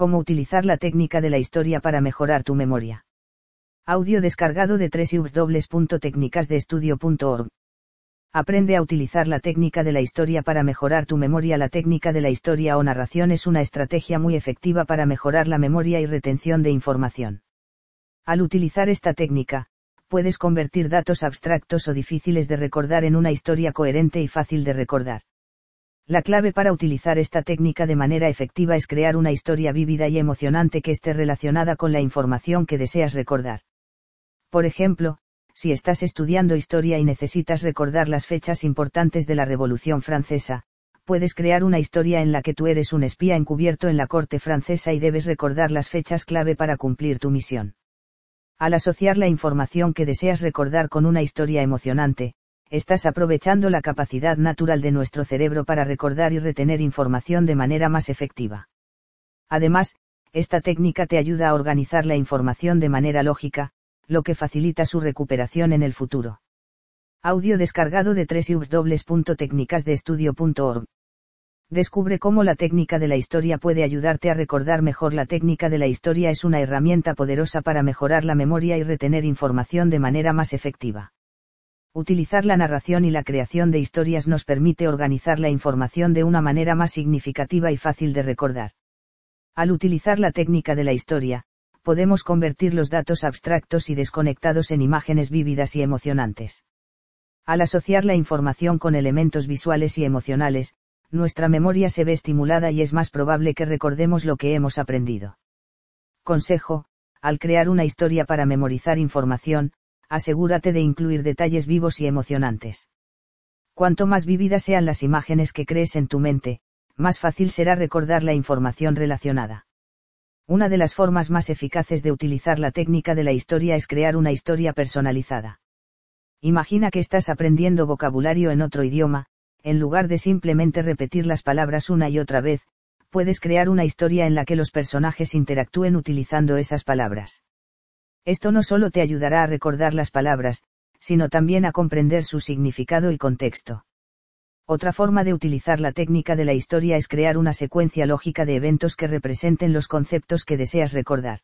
Cómo utilizar la técnica de la historia para mejorar tu memoria. Audio descargado de www.tecnicasdeestudio.org. Aprende a utilizar la técnica de la historia para mejorar tu memoria. La técnica de la historia o narración es una estrategia muy efectiva para mejorar la memoria y retención de información. Al utilizar esta técnica, puedes convertir datos abstractos o difíciles de recordar en una historia coherente y fácil de recordar. La clave para utilizar esta técnica de manera efectiva es crear una historia vívida y emocionante que esté relacionada con la información que deseas recordar. Por ejemplo, si estás estudiando historia y necesitas recordar las fechas importantes de la Revolución Francesa, puedes crear una historia en la que tú eres un espía encubierto en la corte francesa y debes recordar las fechas clave para cumplir tu misión. Al asociar la información que deseas recordar con una historia emocionante, estás aprovechando la capacidad natural de nuestro cerebro para recordar y retener información de manera más efectiva. Además, esta técnica te ayuda a organizar la información de manera lógica, lo que facilita su recuperación en el futuro. Audio descargado de www.tecnicasdeestudio.org. Descubre cómo la técnica de la historia puede ayudarte a recordar mejor. La técnica de la historia es una herramienta poderosa para mejorar la memoria y retener información de manera más efectiva. Utilizar la narración y la creación de historias nos permite organizar la información de una manera más significativa y fácil de recordar. Al utilizar la técnica de la historia, podemos convertir los datos abstractos y desconectados en imágenes vívidas y emocionantes. Al asociar la información con elementos visuales y emocionales, nuestra memoria se ve estimulada y es más probable que recordemos lo que hemos aprendido. Consejo: al crear una historia para memorizar información, asegúrate de incluir detalles vivos y emocionantes. Cuanto más vívidas sean las imágenes que crees en tu mente, más fácil será recordar la información relacionada. Una de las formas más eficaces de utilizar la técnica de la historia es crear una historia personalizada. Imagina que estás aprendiendo vocabulario en otro idioma. En lugar de simplemente repetir las palabras una y otra vez, puedes crear una historia en la que los personajes interactúen utilizando esas palabras. Esto no solo te ayudará a recordar las palabras, sino también a comprender su significado y contexto. Otra forma de utilizar la técnica de la historia es crear una secuencia lógica de eventos que representen los conceptos que deseas recordar.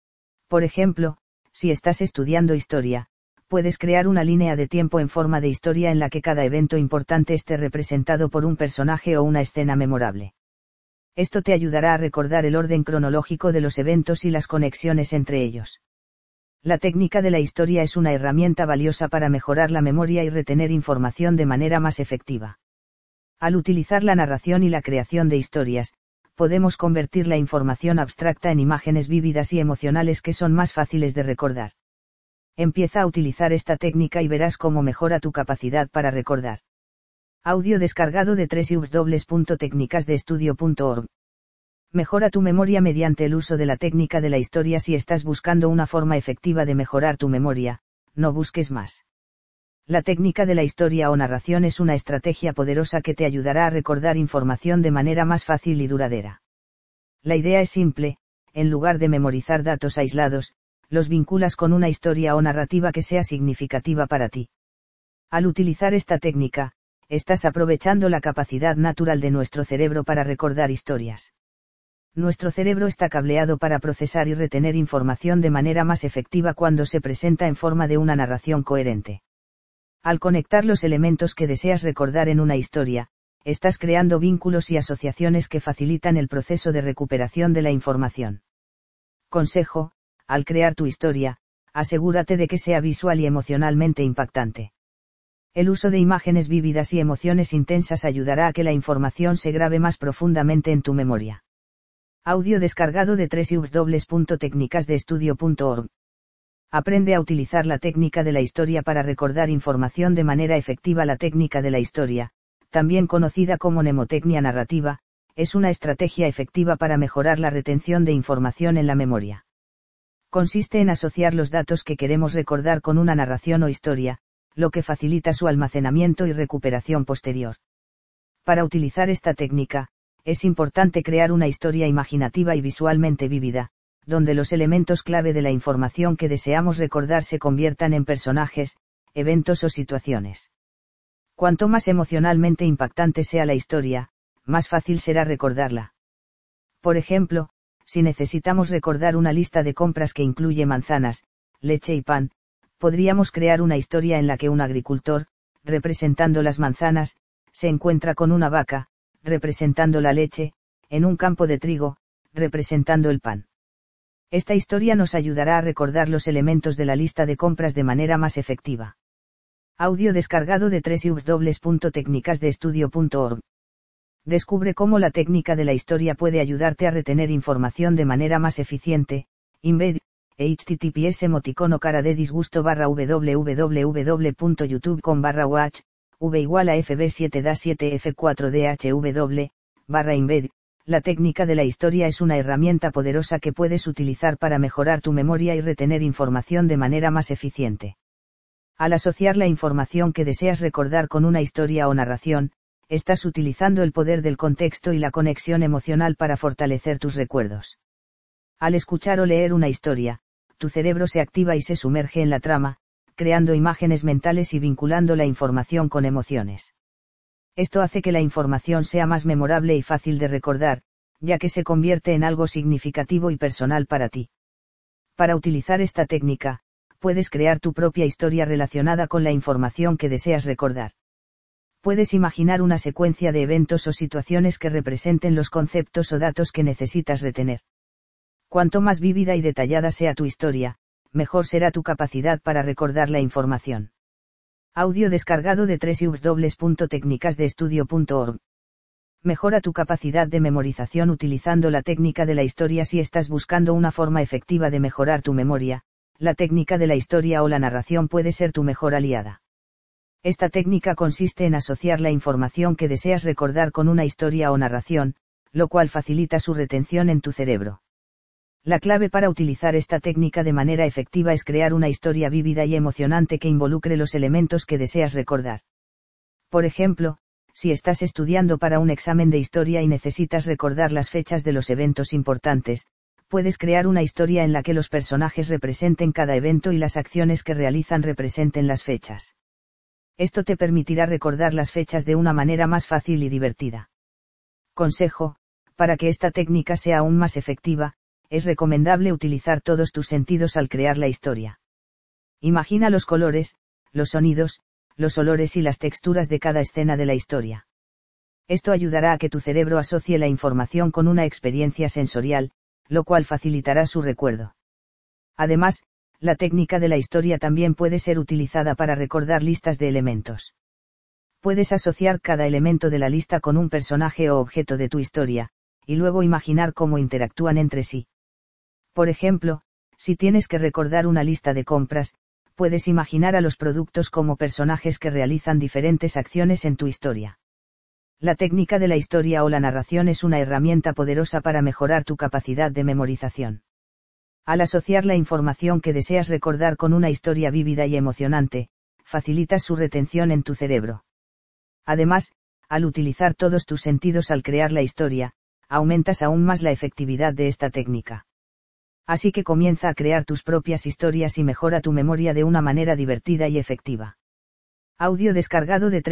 Por ejemplo, si estás estudiando historia, puedes crear una línea de tiempo en forma de historia en la que cada evento importante esté representado por un personaje o una escena memorable. Esto te ayudará a recordar el orden cronológico de los eventos y las conexiones entre ellos. La técnica de la historia es una herramienta valiosa para mejorar la memoria y retener información de manera más efectiva. Al utilizar la narración y la creación de historias, podemos convertir la información abstracta en imágenes vívidas y emocionales que son más fáciles de recordar. Empieza a utilizar esta técnica y verás cómo mejora tu capacidad para recordar. Audio descargado de www.tecnicasdeestudio.org. Mejora tu memoria mediante el uso de la técnica de la historia. Si estás buscando una forma efectiva de mejorar tu memoria, no busques más. La técnica de la historia o narración es una estrategia poderosa que te ayudará a recordar información de manera más fácil y duradera. La idea es simple: en lugar de memorizar datos aislados, los vinculas con una historia o narrativa que sea significativa para ti. Al utilizar esta técnica, estás aprovechando la capacidad natural de nuestro cerebro para recordar historias. Nuestro cerebro está cableado para procesar y retener información de manera más efectiva cuando se presenta en forma de una narración coherente. Al conectar los elementos que deseas recordar en una historia, estás creando vínculos y asociaciones que facilitan el proceso de recuperación de la información. Consejo: al crear tu historia, asegúrate de que sea visual y emocionalmente impactante. El uso de imágenes vívidas y emociones intensas ayudará a que la información se grabe más profundamente en tu memoria. Audio descargado de www.tecnicasdeestudio.org. Aprende a utilizar la técnica de la historia para recordar información de manera efectiva. La técnica de la historia, también conocida como mnemotecnia narrativa, es una estrategia efectiva para mejorar la retención de información en la memoria. Consiste en asociar los datos que queremos recordar con una narración o historia, lo que facilita su almacenamiento y recuperación posterior. Para utilizar esta técnica, es importante crear una historia imaginativa y visualmente vívida, donde los elementos clave de la información que deseamos recordar se conviertan en personajes, eventos o situaciones. Cuanto más emocionalmente impactante sea la historia, más fácil será recordarla. Por ejemplo, Si necesitamos recordar una lista de compras que incluye manzanas, leche y pan, podríamos crear una historia en la que un agricultor, representando las manzanas, se encuentra con una vaca, representando la leche, en un campo de trigo, representando el pan. Esta historia nos ayudará a recordar los elementos de la lista de compras de manera más efectiva. Audio descargado de www.tecnicasdeestudio.org. Descubre cómo la técnica de la historia puede ayudarte a retener información de manera más eficiente. Embed, https://cara de disgusto www.youtube.com/watch, v=fb7da7f4dhw, /embed. La técnica de la historia es una herramienta poderosa que puedes utilizar para mejorar tu memoria y retener información de manera más eficiente. Al asociar la información que deseas recordar con una historia o narración, estás utilizando el poder del contexto y la conexión emocional para fortalecer tus recuerdos. Al escuchar o leer una historia, tu cerebro se activa y se sumerge en la trama, creando imágenes mentales y vinculando la información con emociones. Esto hace que la información sea más memorable y fácil de recordar, ya que se convierte en algo significativo y personal para ti. Para utilizar esta técnica, puedes crear tu propia historia relacionada con la información que deseas recordar. Puedes imaginar una secuencia de eventos o situaciones que representen los conceptos o datos que necesitas retener. Cuanto más vívida y detallada sea tu historia, mejor será tu capacidad para recordar la información. Audio descargado de www.tecnicasdeestudio.org. Mejora tu capacidad de memorización utilizando la técnica de la historia. Si estás buscando una forma efectiva de mejorar tu memoria, la técnica de la historia o la narración puede ser tu mejor aliada. Esta técnica consiste en asociar la información que deseas recordar con una historia o narración, lo cual facilita su retención en tu cerebro. La clave para utilizar esta técnica de manera efectiva es crear una historia vívida y emocionante que involucre los elementos que deseas recordar. Por ejemplo, si estás estudiando para un examen de historia y necesitas recordar las fechas de los eventos importantes, puedes crear una historia en la que los personajes representen cada evento y las acciones que realizan representen las fechas. Esto te permitirá recordar las fechas de una manera más fácil y divertida. Consejo: para que esta técnica sea aún más efectiva, es recomendable utilizar todos tus sentidos al crear la historia. Imagina los colores, los sonidos, los olores y las texturas de cada escena de la historia. Esto ayudará a que tu cerebro asocie la información con una experiencia sensorial, lo cual facilitará su recuerdo. Además, la técnica de la historia también puede ser utilizada para recordar listas de elementos. Puedes asociar cada elemento de la lista con un personaje o objeto de tu historia, y luego imaginar cómo interactúan entre sí. Por ejemplo, si tienes que recordar una lista de compras, puedes imaginar a los productos como personajes que realizan diferentes acciones en tu historia. La técnica de la historia o la narración es una herramienta poderosa para mejorar tu capacidad de memorización. Al asociar la información que deseas recordar con una historia vívida y emocionante, facilitas su retención en tu cerebro. Además, al utilizar todos tus sentidos al crear la historia, aumentas aún más la efectividad de esta técnica. Así que comienza a crear tus propias historias y mejora tu memoria de una manera divertida y efectiva. Audio descargado de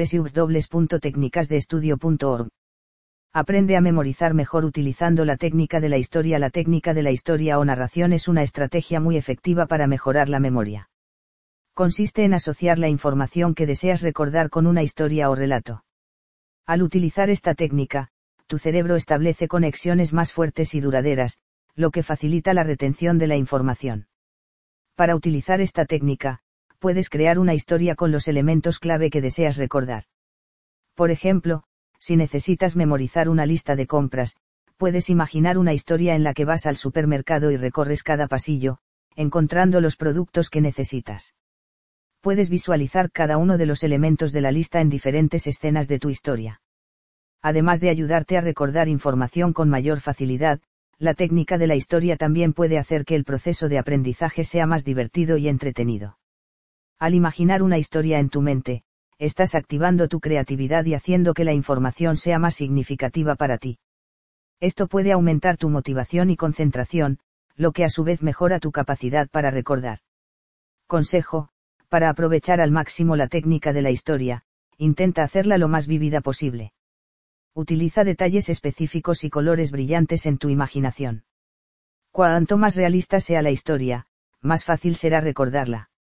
www.tecnicasdeestudio.org. Aprende a memorizar mejor utilizando la técnica de la historia. La técnica de la historia o narración es una estrategia muy efectiva para mejorar la memoria. Consiste en asociar la información que deseas recordar con una historia o relato. Al utilizar esta técnica, tu cerebro establece conexiones más fuertes y duraderas, lo que facilita la retención de la información. Para utilizar esta técnica, puedes crear una historia con los elementos clave que deseas recordar. Por ejemplo, si necesitas memorizar una lista de compras, puedes imaginar una historia en la que vas al supermercado y recorres cada pasillo, encontrando los productos que necesitas. Puedes visualizar cada uno de los elementos de la lista en diferentes escenas de tu historia. Además de ayudarte a recordar información con mayor facilidad, la técnica de la historia también puede hacer que el proceso de aprendizaje sea más divertido y entretenido. Al imaginar una historia en tu mente, estás activando tu creatividad y haciendo que la información sea más significativa para ti. Esto puede aumentar tu motivación y concentración, lo que a su vez mejora tu capacidad para recordar. Consejo: para aprovechar al máximo la técnica de la historia, intenta hacerla lo más vívida posible. Utiliza detalles específicos y colores brillantes en tu imaginación. Cuanto más realista sea la historia, más fácil será recordarla.